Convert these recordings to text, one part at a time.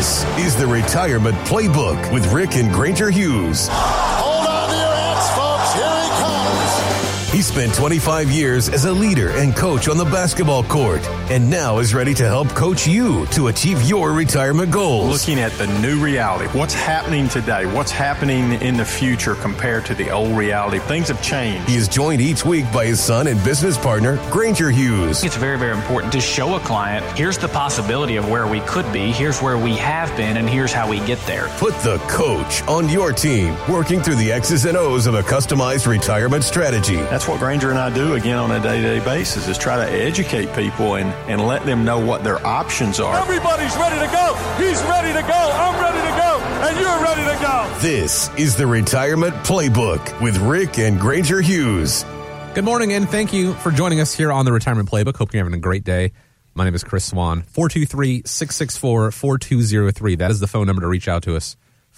This is the Retirement Playbook with Rick and Granger Hughes. Hold on to your hats, folks. Here he comes. He spent 25 years as a leader and coach on the basketball court, and now is ready to help coach you to achieve your retirement goals. Looking at the new reality, what's happening today, what's happening in the future compared to the old reality. Things have changed. He is joined each week by his son and business partner, Granger Hughes. It's very, very important to show a client, here's the possibility of where we could be, here's where we have been, and here's how we get there. Put the coach on your team, working through the X's and O's of a customized retirement strategy. That's what Granger and I do, again, on a day-to-day basis, is try to educate people and let them know what their options are. Everybody's ready to go. He's ready to go. I'm ready to go. And you're ready to go. This is the Retirement Playbook with Rick and Granger Hughes. Good morning, and thank you for joining us here on the Retirement Playbook. Hope you're having a great day. My name is Chris Swan. 423-664-4203. That is the phone number to reach out to us.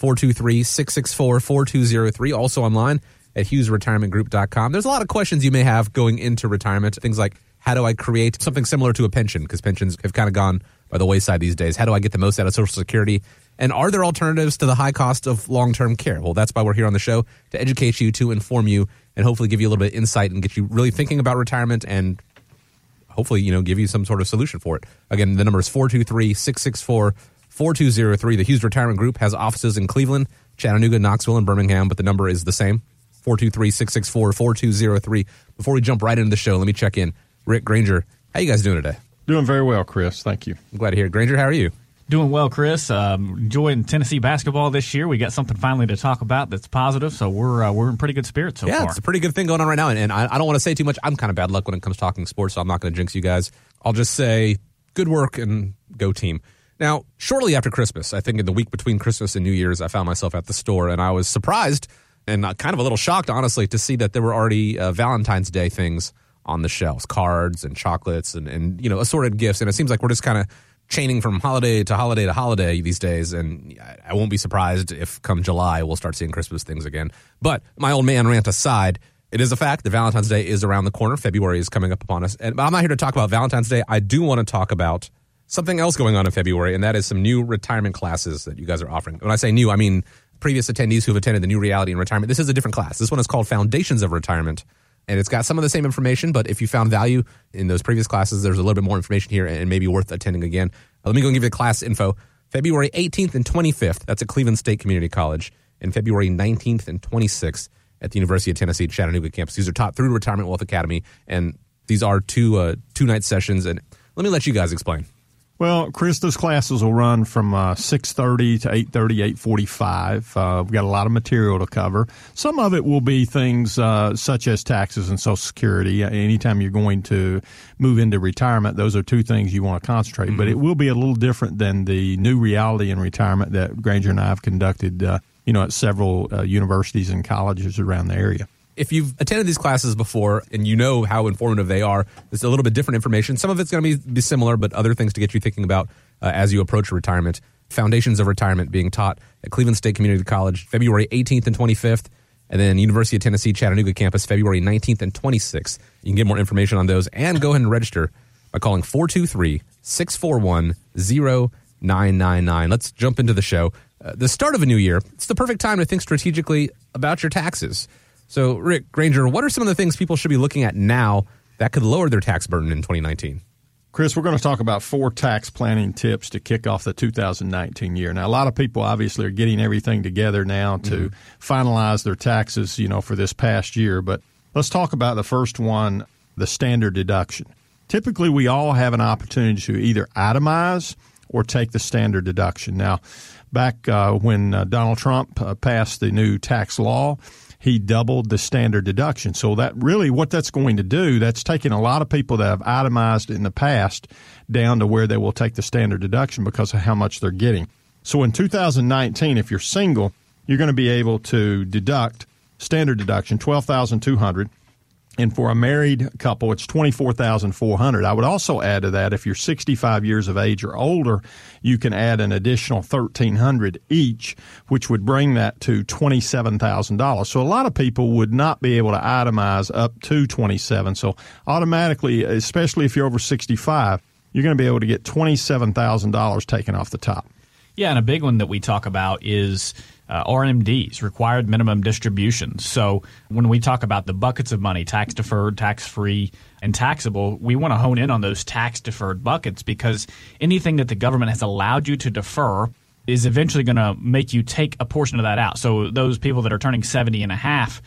423-664-4203. Also online at HughesRetirementGroup.com. There's a lot of questions you may have going into retirement. Things like, how do I create something similar to a pension? Because pensions have kind of gone by the wayside these days. How do I get the most out of Social Security? And are there alternatives to the high cost of long-term care? Well, that's why we're here on the show, to educate you, to inform you, and hopefully give you a little bit of insight and get you really thinking about retirement and hopefully, give you some sort of solution for it. Again, the number is 423-664-4203. The Hughes Retirement Group has offices in Cleveland, Chattanooga, Knoxville, and Birmingham, but the number is the same, 423-664-4203. Before we jump right into the show, let me check in. Rick, Granger, how you guys doing today? Doing very well, Chris. Thank you. I'm glad to hear it. Granger, how are you? Doing well, Chris. Enjoying Tennessee basketball this year. We got something finally to talk about that's positive, so we're in pretty good spirits so far. Yeah, it's a pretty good thing going on right now, and I don't want to say too much. I'm kind of bad luck when it comes to talking sports, so I'm not going to jinx you guys. I'll just say good work and go team. Now, shortly after Christmas, I think in the week between Christmas and New Year's, I found myself at the store, and I was surprised and kind of a little shocked, honestly, to see that there were already Valentine's Day things on the shelves, cards and chocolates and assorted gifts. And it seems like we're just kind of chaining from holiday to holiday to holiday these days. And I won't be surprised if come July we'll start seeing Christmas things again. But my old man rant aside, it is a fact that Valentine's Day is around the corner. February is coming up upon us. But I'm not here to talk about Valentine's Day. I do want to talk about something else going on in February, and that is some new retirement classes that you guys are offering. When I say new, I mean previous attendees who have attended the New Reality in Retirement. This is a different class. This one is called Foundations of Retirement. And it's got some of the same information, but if you found value in those previous classes, there's a little bit more information here and maybe worth attending again. Let me go and give you the class info. February 18th and 25th, that's at Cleveland State Community College, and February 19th and 26th at the University of Tennessee Chattanooga campus. These are taught through Retirement Wealth Academy, and these are two-night sessions. And let me let you guys explain. Well, Chris, those classes will run from 6:30 to 8:30, 8:45. We've got a lot of material to cover. Some of it will be things such as taxes and Social Security. Anytime you're going to move into retirement, those are two things you want to concentrate. Mm-hmm. But it will be a little different than the New Reality in Retirement that Granger and I have conducted, at several universities and colleges around the area. If you've attended these classes before and you know how informative they are, it's a little bit different information. Some of it's going to be similar, but other things to get you thinking about as you approach retirement. Foundations of Retirement being taught at Cleveland State Community College, February 18th and 25th, and then University of Tennessee Chattanooga campus, February 19th and 26th. You can get more information on those and go ahead and register by calling 423-641-0999. Let's jump into the show. The start of a new year, it's the perfect time to think strategically about your taxes. So, Rick, Granger, what are some of the things people should be looking at now that could lower their tax burden in 2019? Chris, we're going to talk about 4 tax planning tips to kick off the 2019 year. Now, a lot of people obviously are getting everything together now to finalize their taxes, for this past year. But let's talk about the first one, the standard deduction. Typically, we all have an opportunity to either itemize or take the standard deduction. Now, back when Donald Trump passed the new tax law, he doubled the standard deduction. So that really what that's going to do, that's taking a lot of people that have itemized in the past down to where they will take the standard deduction because of how much they're getting. So in 2019, if you're single, you're going to be able to deduct standard deduction, $12,200. And for a married couple, it's $24,400. I would also add to that, if you're 65 years of age or older, you can add an additional $1,300 each, which would bring that to $27,000. So a lot of people would not be able to itemize up to $27,000. So automatically, especially if you're over 65, you're going to be able to get $27,000 taken off the top. Yeah, and a big one that we talk about is RMDs, required minimum distributions. So when we talk about the buckets of money, tax deferred, tax free, and taxable, we want to hone in on those tax deferred buckets, because anything that the government has allowed you to defer is eventually going to make you take a portion of that out. So those people that are turning 70 and a half,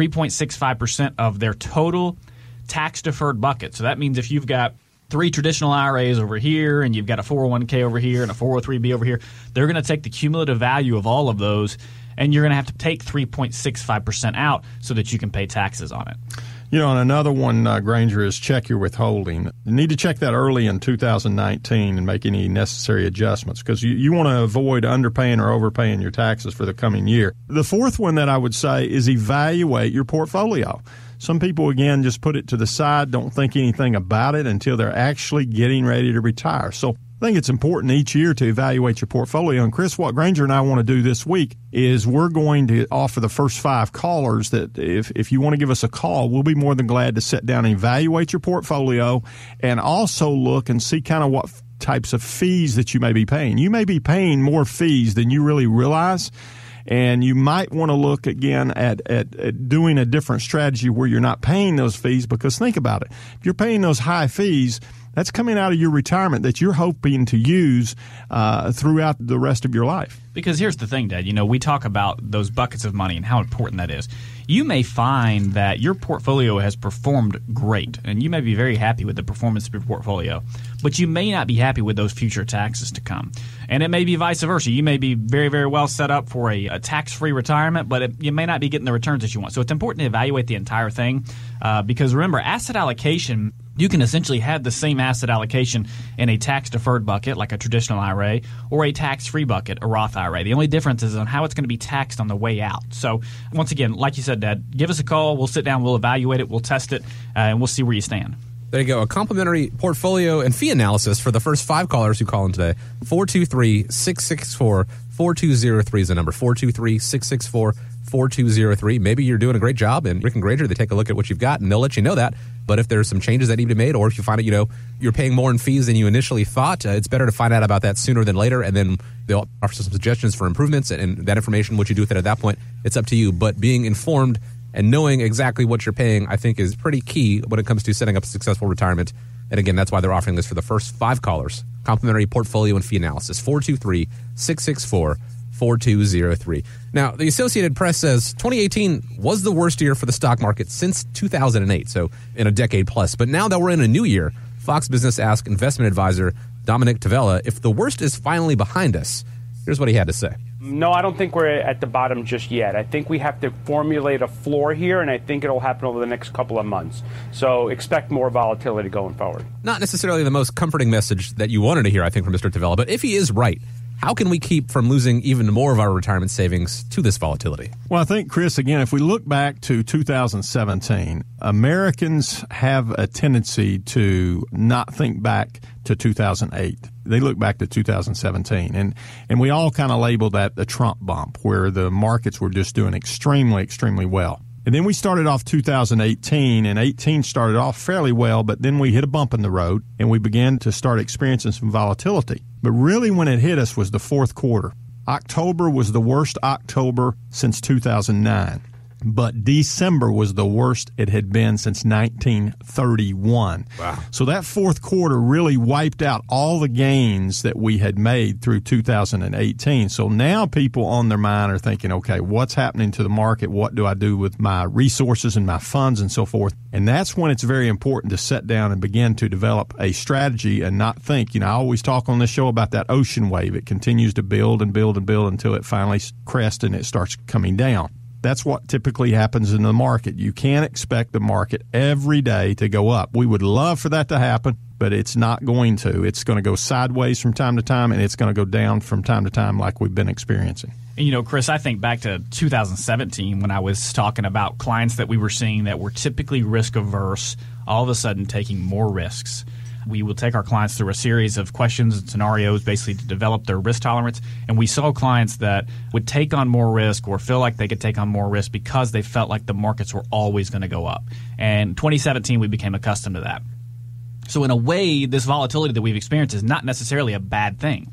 3.65% of their total tax deferred bucket. So that means if you've got 3 traditional IRAs over here and you've got a 401k over here and a 403b over here, they're going to take the cumulative value of all of those, and you're going to have to take 3.65% out so that you can pay taxes on it. You know, and another one, Granger, is check your withholding. You need to check that early in 2019 and make any necessary adjustments, because you want to avoid underpaying or overpaying your taxes for the coming year. The fourth one that I would say is evaluate your portfolio. Some people, again, just put it to the side, don't think anything about it until they're actually getting ready to retire. So I think it's important each year to evaluate your portfolio. And, Chris, what Granger and I want to do this week is we're going to offer the first 5 callers that if you want to give us a call, we'll be more than glad to sit down and evaluate your portfolio and also look and see kind of what types of fees that you may be paying. You may be paying more fees than you really realize. And you might want to look again at doing a different strategy where you're not paying those fees, because think about it. If you're paying those high fees, that's coming out of your retirement that you're hoping to use throughout the rest of your life. Because here's the thing, Dad. You know, we talk about those buckets of money and how important that is. You may find that your portfolio has performed great, and you may be very happy with the performance of your portfolio, but you may not be happy with those future taxes to come. And it may be vice versa. You may be very, very well set up for a tax-free retirement, but you may not be getting the returns that you want. So it's important to evaluate the entire thing because, remember, asset allocation, you can essentially have the same asset allocation in a tax-deferred bucket, like a traditional IRA, or a tax-free bucket, a Roth IRA. The only difference is on how it's going to be taxed on the way out. So, once again, like you said, Dad, give us a call. We'll sit down, we'll evaluate it, we'll test it, and we'll see where you stand. There you go. A complimentary portfolio and fee analysis for the first 5 callers who call in today. 423-664-4203 is the number. 423-664-4203. Maybe you're doing a great job, and Rick and Granger, they take a look at what you've got, and they'll let you know that. But if there's some changes that need to be made, or if you find that, you're paying more in fees than you initially thought, it's better to find out about that sooner than later, and then they'll offer some suggestions for improvements, and that information, what you do with it at that point, it's up to you. But being informed and knowing exactly what you're paying, I think, is pretty key when it comes to setting up a successful retirement. And again, that's why they're offering this for the first 5 callers. Complimentary portfolio and fee analysis. 423-664-4203. Now, the Associated Press says 2018 was the worst year for the stock market since 2008, so in a decade plus. But now that we're in a new year, Fox Business asked investment advisor Dominic Tavella if the worst is finally behind us. Here's what he had to say. No, I don't think we're at the bottom just yet. I think we have to formulate a floor here, and I think it'll happen over the next couple of months. So expect more volatility going forward. Not necessarily the most comforting message that you wanted to hear, I think, from Mr. Tavella, but if he is right, how can we keep from losing even more of our retirement savings to this volatility? Well, I think, Chris, again, if we look back to 2017, Americans have a tendency to not think back to 2008. They look back to 2017. And we all kind of labeled that the Trump bump, where the markets were just doing extremely, extremely well. And then we started off 2018, and 18 started off fairly well, but then we hit a bump in the road, and we began to start experiencing some volatility. But really when it hit us was the fourth quarter. October was the worst October since 2009. But December was the worst it had been since 1931. Wow. So that fourth quarter really wiped out all the gains that we had made through 2018. So now people on their mind are thinking, okay, what's happening to the market? What do I do with my resources and my funds and so forth? And that's when it's very important to sit down and begin to develop a strategy and not think. I always talk on this show about that ocean wave. It continues to build and build and build until it finally crests and it starts coming down. That's what typically happens in the market. You can't expect the market every day to go up. We would love for that to happen, but it's not going to. It's going to go sideways from time to time, and it's going to go down from time to time like we've been experiencing. And, Chris, I think back to 2017 when I was talking about clients that we were seeing that were typically risk-averse, all of a sudden taking more risks. We will take our clients through a series of questions and scenarios basically to develop their risk tolerance. And we saw clients that would take on more risk or feel like they could take on more risk because they felt like the markets were always going to go up. And 2017, we became accustomed to that. So in a way, this volatility that we've experienced is not necessarily a bad thing,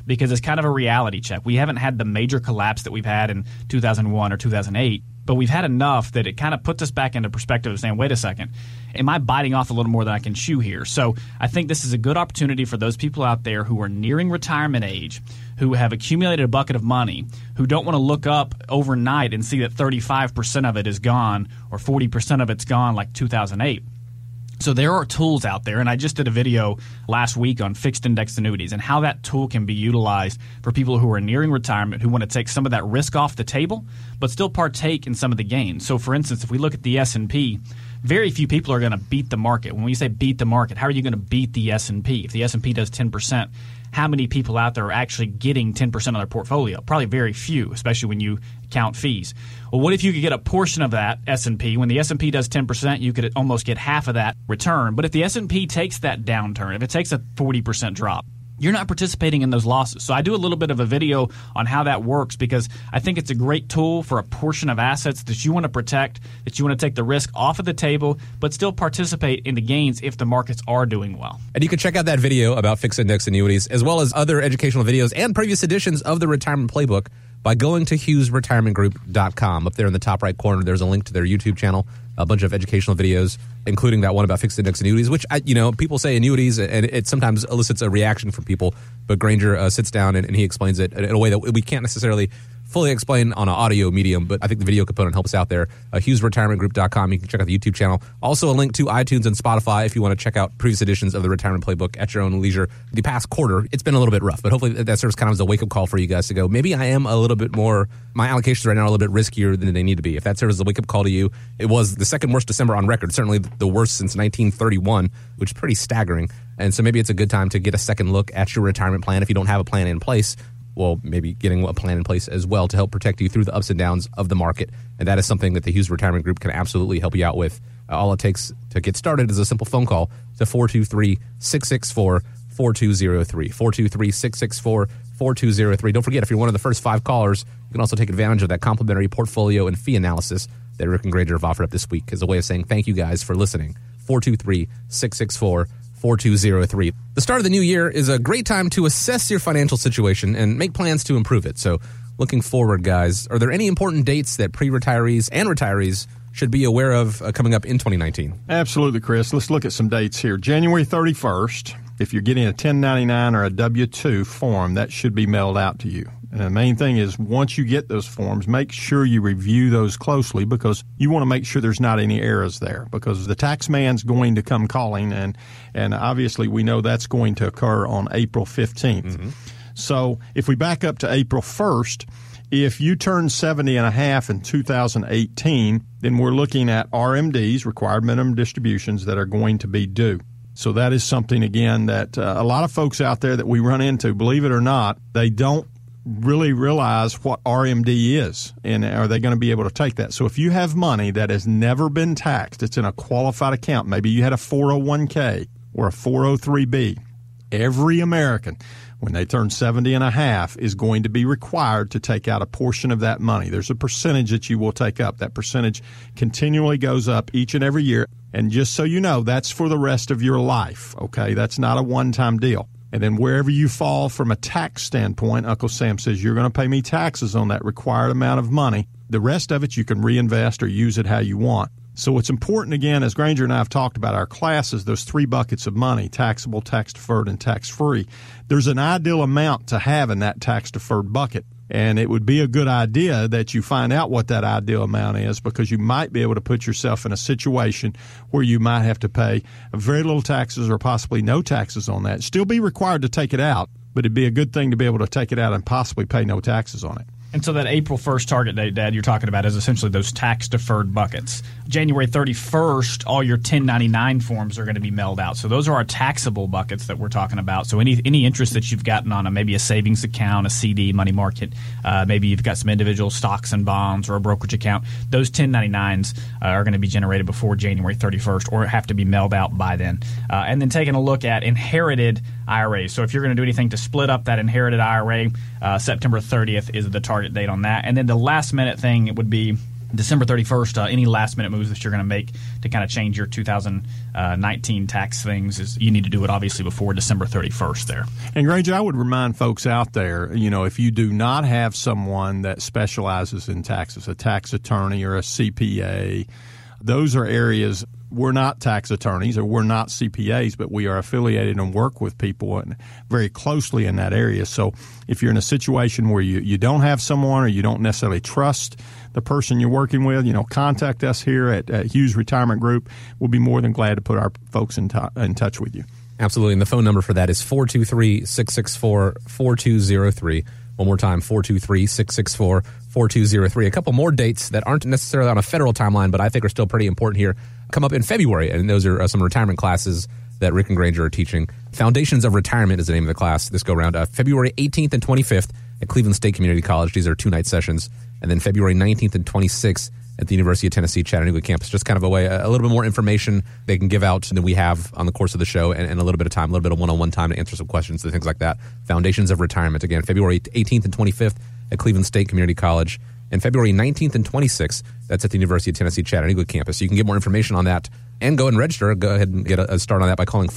because it's kind of a reality check. We haven't had the major collapse that we've had in 2001 or 2008, but we've had enough that it kind of puts us back into perspective of saying, wait a second, am I biting off a little more than I can chew here? So I think this is a good opportunity for those people out there who are nearing retirement age, who have accumulated a bucket of money, who don't want to look up overnight and see that 35% of it is gone or 40% of it's gone like 2008. So there are tools out there, and I just did a video last week on fixed index annuities and how that tool can be utilized for people who are nearing retirement who want to take some of that risk off the table but still partake in some of the gains. So, for instance, if we look at the S&P, very few people are going to beat the market. When we say beat the market, how are you going to beat the S&P? If the S&P does 10%, how many people out there are actually getting 10% of their portfolio? Probably very few, especially when you count fees. Well, what if you could get a portion of that S&P? When the S&P does 10%, you could almost get half of that return. But if the S&P takes that downturn, if it takes a 40% drop, you're not participating in those losses. So I do a little bit of a video on how that works because I think it's a great tool for a portion of assets that you want to protect, that you want to take the risk off of the table, but still participate in the gains if the markets are doing well. And you can check out that video about fixed index annuities, as well as other educational videos and previous editions of the Retirement Playbook by going to HughesRetirementGroup.com. Up there in the top right corner, there's a link to their YouTube channel, a bunch of educational videos, including that one about fixed index annuities, which, people say annuities, and it sometimes elicits a reaction from people. But Granger sits down and he explains it in a way that we can't necessarily fully explain on an audio medium, but I think the video component helps out there. HughesRetirementGroup.com. You can check out the YouTube channel. Also a link to iTunes and Spotify if you want to check out previous editions of the Retirement Playbook at your own leisure. The past quarter, it's been a little bit rough, but hopefully that serves kind of as a wake-up call for you guys to go, maybe I am a little bit more, my allocations right now are a little bit riskier than they need to be. If that serves as a wake-up call to you, it was the second worst December on record, certainly the worst since 1931, which is pretty staggering. And so maybe it's a good time to get a second look at your retirement plan if you don't have a plan in place. Well, maybe getting a plan in place as well to help protect you through the ups and downs of the market. And that is something that the Hughes Retirement Group can absolutely help you out with. All it takes to get started is a simple phone call to 423-664-4203. 423-664-4203. Don't forget, if you're one of the first 5 callers, you can also take advantage of that complimentary portfolio and fee analysis that Rick and Granger have offered up this week as a way of saying thank you guys for listening. 423-664-4203. The start of the new year is a great time to assess your financial situation and make plans to improve it. So looking forward, guys, are there any important dates that pre-retirees and retirees should be aware of coming up in 2019? Absolutely, Chris. Let's look at some dates here. January 31st, if you're getting a 1099 or a W-2 form, that should be mailed out to you. And the main thing is once you get those forms, make sure you review those closely because you want to make sure there's not any errors there because the tax man's going to come calling, and obviously we know that's going to occur on April 15th. Mm-hmm. So if we back up to April 1st, if you turn 70 and a half in 2018, then we're looking at RMDs, required minimum distributions, that are going to be due. So that is something, again, that a lot of folks out there that we run into, believe it or not, they don't really realize what RMD is, and are they going to be able to take that? So if you have money that has never been taxed, it's in a qualified account, maybe you had a 401k or a 403b, every American, when they turn 70 and a half, is going to be required to take out a portion of that money. There's a percentage that you will take up. That percentage continually goes up each and every year. And just so you know, that's for the rest of your life, okay? That's not a one-time deal. And then wherever you fall from a tax standpoint, Uncle Sam says, you're going to pay me taxes on that required amount of money. The rest of it you can reinvest or use it how you want. So it's important, again, as Granger and I have talked about our classes, those 3 buckets of money, taxable, tax-deferred, and tax-free. There's an ideal amount to have in that tax-deferred bucket. And it would be a good idea that you find out what that ideal amount is because you might be able to put yourself in a situation where you might have to pay very little taxes or possibly no taxes on that. Still be required to take it out, but it'd be a good thing to be able to take it out and possibly pay no taxes on it. And so that April 1st target date, Dad, you're talking about is essentially those tax-deferred buckets. January 31st, all your 1099 forms are going to be mailed out. So those are our taxable buckets that we're talking about. So any interest that you've gotten on maybe a savings account, a CD, money market, maybe you've got some individual stocks and bonds or a brokerage account, those 1099s are going to be generated before January 31st or have to be mailed out by then. And then taking a look at inherited IRAs. So if you're going to do anything to split up that inherited IRA, September 30th is the target date on that. And then the last minute thing would be December 31st, any last-minute moves that you're going to make to kind of change your 2019 tax things, is you need to do it obviously before December 31st there. And Granger, I would remind folks out there, if you do not have someone that specializes in taxes, a tax attorney or a CPA, those are areas. We're not tax attorneys or we're not CPAs, but we are affiliated and work with people very closely in that area. So if you're in a situation where you don't have someone or you don't necessarily trust the person you're working with, contact us here at Hughes Retirement Group. We'll be more than glad to put our folks in touch with you. Absolutely. And the phone number for that is 423-664-4203. One more time, 423-664-4203. A couple more dates that aren't necessarily on a federal timeline, but I think are still pretty important here, come up in February. And those are some retirement classes that Rick and Granger are teaching. Foundations of Retirement is the name of the class this go-round. February 18th and 25th at Cleveland State Community College. These are 2-night sessions. And then February 19th and 26th at the University of Tennessee, Chattanooga campus. Just kind of a little bit more information they can give out than we have on the course of the show, and a little bit of time, a little bit of one-on-one time to answer some questions and things like that. Foundations of Retirement, again, February 18th and 25th at Cleveland State Community College, and February 19th and 26th, that's at the University of Tennessee, Chattanooga campus. So you can get more information on that and go and register. Go ahead and get a start on that by calling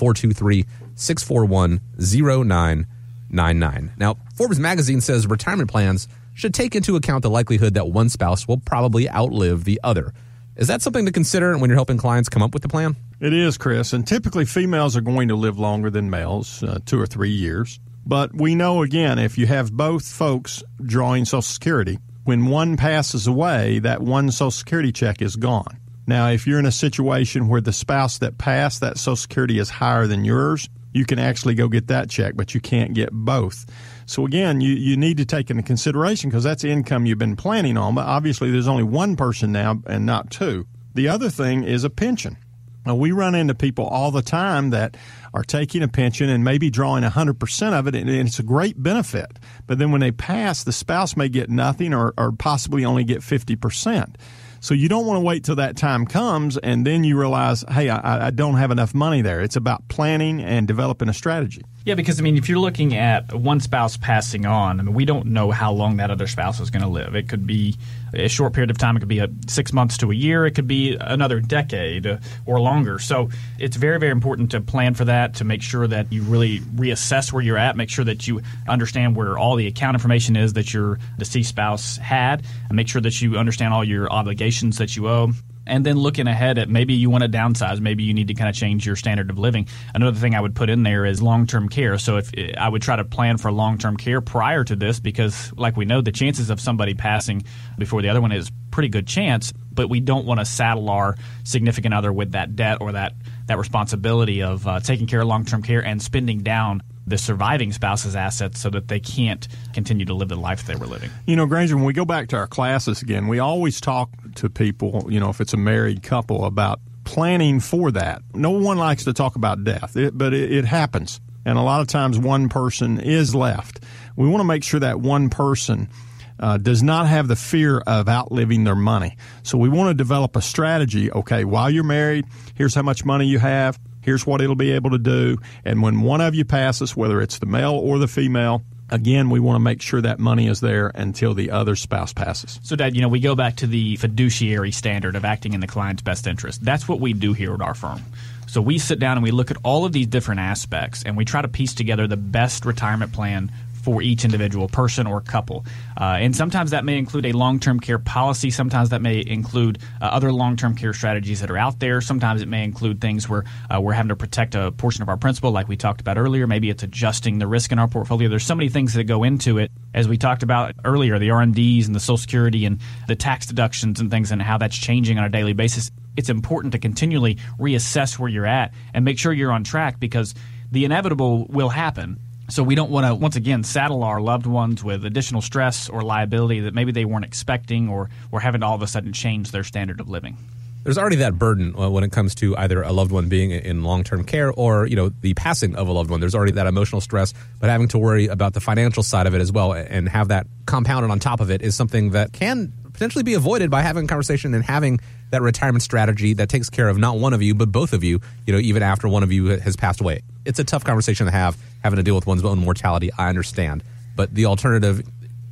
423-641-0999. Now, Forbes magazine says retirement plans should take into account the likelihood that one spouse will probably outlive the other. Is that something to consider when you're helping clients come up with the plan? It is, Chris. And typically females are going to live longer than males, 2 or 3 years. But we know, again, if you have both folks drawing Social Security, when one passes away, that one Social Security check is gone. Now, if you're in a situation where the spouse that passed, that Social Security is higher than yours, you can actually go get that check, but you can't get both. So again, you need to take into consideration, because that's income you've been planning on, but obviously there's only one person now and not two. The other thing is a pension. Now, we run into people all the time that are taking a pension and maybe drawing 100% of it, and it's a great benefit. But then when they pass, the spouse may get nothing or possibly only get 50%. So you don't want to wait till that time comes and then you realize, hey, I don't have enough money there. It's about planning and developing a strategy. Yeah, because, if you're looking at one spouse passing on, we don't know how long that other spouse is going to live. It could be a short period of time. It could be 6 months to a year. It could be another decade or longer. So it's very, very important to plan for that, to make sure that you really reassess where you're at, make sure that you understand where all the account information is that your deceased spouse had, and make sure that you understand all your obligations that you owe. And then looking ahead at maybe you want to downsize, maybe you need to kind of change your standard of living. Another thing I would put in there is long-term care. So if I would try to plan for long-term care prior to this, because like we know, the chances of somebody passing before the other one is pretty good chance, but we don't want to saddle our significant other with that debt or that responsibility of taking care of long-term care and spending down the surviving spouse's assets so that they can't continue to live the life they were living. Granger, when we go back to our classes again, we always talk to people, if it's a married couple, about planning for that. No one likes to talk about death, but it happens. And a lot of times one person is left. We want to make sure that one person does not have the fear of outliving their money. So we want to develop a strategy. Okay, while you're married, here's how much money you have. Here's what it'll be able to do. And when one of you passes, whether it's the male or the female, again, we want to make sure that money is there until the other spouse passes. So, Dad, we go back to the fiduciary standard of acting in the client's best interest. That's what we do here at our firm. So we sit down and we look at all of these different aspects, and we try to piece together the best retirement plan for each individual person or couple. And sometimes that may include a long-term care policy. Sometimes that may include other long-term care strategies that are out there. Sometimes it may include things where we're having to protect a portion of our principal, like we talked about earlier. Maybe it's adjusting the risk in our portfolio. There's so many things that go into it. As we talked about earlier, the R&Ds and the Social Security and the tax deductions and things and how that's changing on a daily basis. It's important to continually reassess where you're at and make sure you're on track, because the inevitable will happen. So we don't want to, once again, saddle our loved ones with additional stress or liability that maybe they weren't expecting or having to all of a sudden change their standard of living. There's already that burden when it comes to either a loved one being in long-term care or, the passing of a loved one. There's already that emotional stress, but having to worry about the financial side of it as well and have that compounded on top of it is something that can potentially be avoided by having a conversation and having that retirement strategy that takes care of not one of you, but both of you, even after one of you has passed away. It's a tough conversation to have, having to deal with one's own mortality. I understand. But the alternative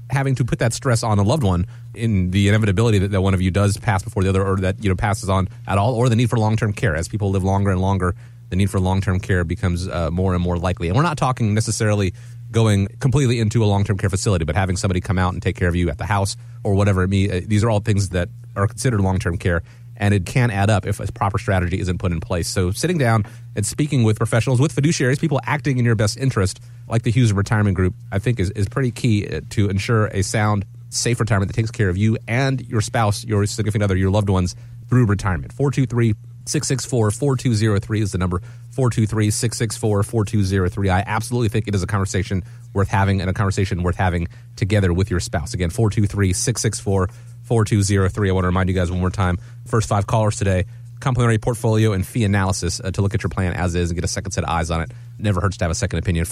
having to put that stress on a loved one in the inevitability that one of you does pass before the other, or that passes on at all, or the need for long-term care. As people live longer and longer, the need for long-term care becomes more and more likely. And we're not talking necessarily going completely into a long-term care facility, but having somebody come out and take care of you at the house or whatever it may be. These are all things that are considered long-term care, and it can add up if a proper strategy isn't put in place. So sitting down and speaking with professionals, with fiduciaries, people acting in your best interest, like the Hughes Retirement Group, I think is pretty key to ensure a sound, safe retirement that takes care of you and your spouse, your significant other, your loved ones through retirement. 423-664-4203 is the number. 423-664-4203. I absolutely think it is a conversation worth having, and a conversation worth having together with your spouse. Again, 423-664-4203. I want to remind you guys one more time, first 5 callers today, complimentary portfolio and fee analysis to look at your plan as is and get a second set of eyes on it. Never hurts to have a second opinion.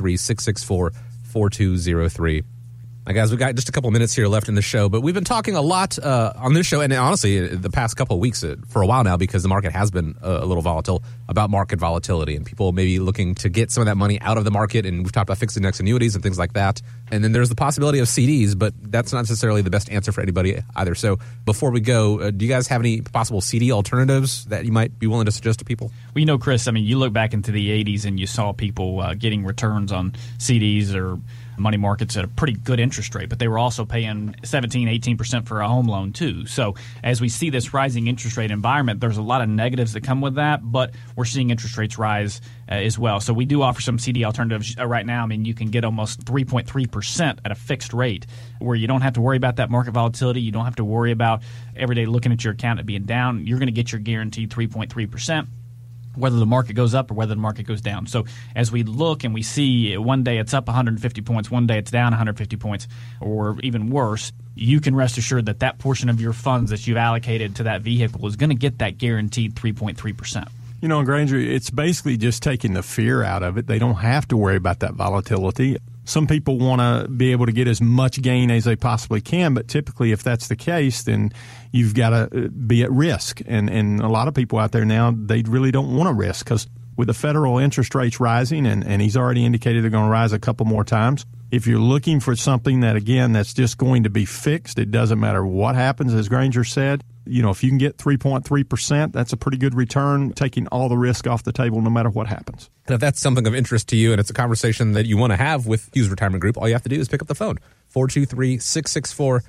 423-664-4203. Now, guys, we've got just a couple minutes here left in the show, but we've been talking a lot on this show, and honestly, the past couple of weeks for a while now, because the market has been a little volatile, about market volatility and people maybe looking to get some of that money out of the market. And we've talked about fixed index annuities and things like that. And then there's the possibility of CDs, but that's not necessarily the best answer for anybody either. So before we go, do you guys have any possible CD alternatives that you might be willing to suggest to people? Well, Chris, you look back into the 80s and you saw people getting returns on CDs or money markets at a pretty good interest rate, but they were also paying 17-18% for a home loan too. So as we see this rising interest rate environment, there's a lot of negatives that come with that, but we're seeing interest rates rise as well. So we do offer some CD alternatives right now. You can get almost 3.3% at a fixed rate, where you don't have to worry about that market volatility. You don't have to worry about every day looking at your account and being down. You're going to get your guaranteed 3.3%. whether the market goes up or whether the market goes down. So as we look and we see one day it's up 150 points, one day it's down 150 points, or even worse, you can rest assured that that portion of your funds that you've allocated to that vehicle is going to get that guaranteed 3.3%. Granger, it's basically just taking the fear out of it. They don't have to worry about that volatility. Some people want to be able to get as much gain as they possibly can, but typically if that's the case, then you've got to be at risk. And a lot of people out there now, they really don't want to risk, because with the federal interest rates rising, and he's already indicated they're going to rise a couple more times, if you're looking for something that, again, that's just going to be fixed, it doesn't matter what happens, as Granger said. If you can get 3.3%, that's a pretty good return, taking all the risk off the table no matter what happens. And if that's something of interest to you and it's a conversation that you want to have with Hughes Retirement Group, all you have to do is pick up the phone. 423-664-4203.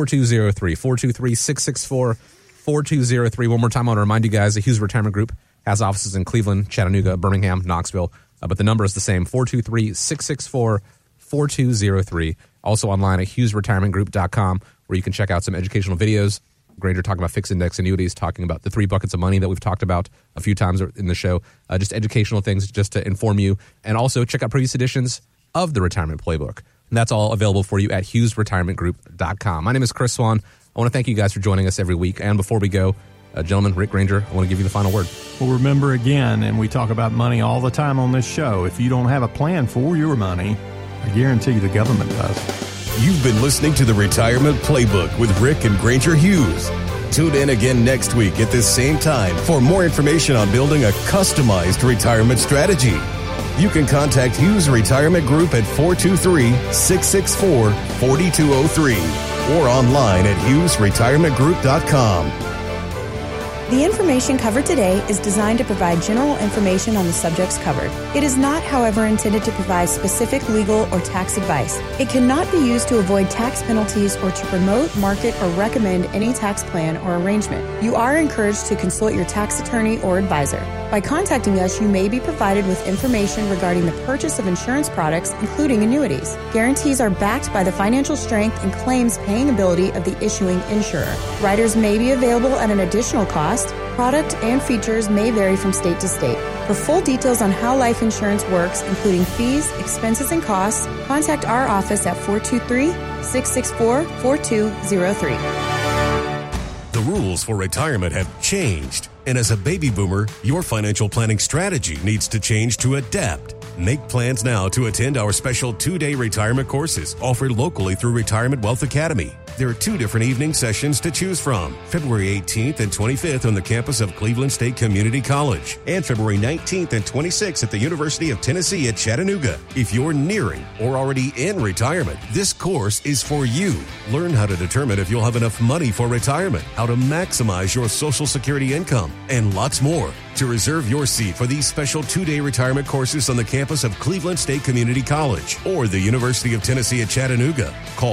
423-664-4203. One more time, I want to remind you guys that Hughes Retirement Group has offices in Cleveland, Chattanooga, Birmingham, Knoxville, but the number is the same, 423-664-4203. Also online at HughesRetirementGroup.com, where you can check out some educational videos. Granger talking about fixed index annuities, talking about the 3 buckets of money that we've talked about a few times in the show, just educational things just to inform you. And also check out previous editions of the Retirement Playbook. And that's all available for you at HughesRetirementGroup.com. My name is Chris Swan. I want to thank you guys for joining us every week. And before we go, gentlemen, Rick, Granger, I want to give you the final word. Well, remember again, and we talk about money all the time on this show, if you don't have a plan for your money, I guarantee you the government does. You've been listening to the Retirement Playbook with Rick and Granger Hughes. Tune in again next week at this same time for more information on building a customized retirement strategy. You can contact Hughes Retirement Group at 423-664-4203 or online at HughesRetirementGroup.com. The information covered today is designed to provide general information on the subjects covered. It is not, however, intended to provide specific legal or tax advice. It cannot be used to avoid tax penalties or to promote, market, or recommend any tax plan or arrangement. You are encouraged to consult your tax attorney or advisor. By contacting us, you may be provided with information regarding the purchase of insurance products, including annuities. Guarantees are backed by the financial strength and claims paying ability of the issuing insurer. Riders may be available at an additional cost. Product and features may vary from state to state. For full details on how life insurance works, including fees, expenses, and costs, contact our office at 423-664-4203. The rules for retirement have changed, and as a baby boomer, your financial planning strategy needs to change to adapt. Make plans now to attend our special 2-day retirement courses offered locally through Retirement Wealth Academy. There are 2 different evening sessions to choose from, February 18th and 25th on the campus of Cleveland State Community College, and February 19th and 26th at the University of Tennessee at Chattanooga. If you're nearing or already in retirement, this course is for you. Learn how to determine if you'll have enough money for retirement, how to maximize your Social Security income, and lots more. To reserve your seat for these special 2-day retirement courses on the campus of Cleveland State Community College or the University of Tennessee at Chattanooga, call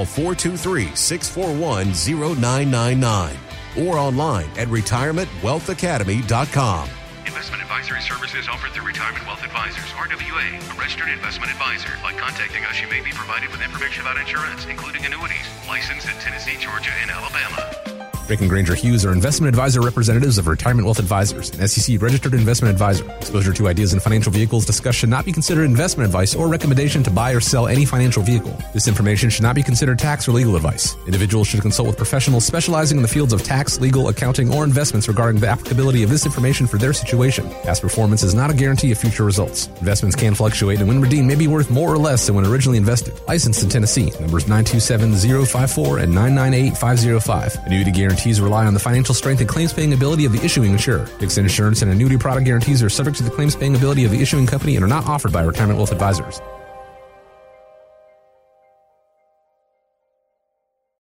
423-641-0999 or online at retirementwealthacademy.com. Investment advisory services offered through Retirement Wealth Advisors, RWA, a registered investment advisor. By contacting us, you may be provided with information about insurance, including annuities, licensed in Tennessee, Georgia, and Alabama. Rick and Granger Hughes are investment advisor representatives of Retirement Wealth Advisors, an SEC-registered investment advisor. Exposure to ideas and financial vehicles discussed should not be considered investment advice or recommendation to buy or sell any financial vehicle. This information should not be considered tax or legal advice. Individuals should consult with professionals specializing in the fields of tax, legal, accounting, or investments regarding the applicability of this information for their situation. Past performance is not a guarantee of future results. Investments can fluctuate, and when redeemed may be worth more or less than when originally invested. Licensed in Tennessee, numbers 927-054 and 998-505. Annuity guarantees rely on the financial strength and claims-paying ability of the issuing insurer. Fixed insurance and annuity product guarantees are subject to the claims-paying ability of the issuing company and are not offered by Retirement Wealth Advisors.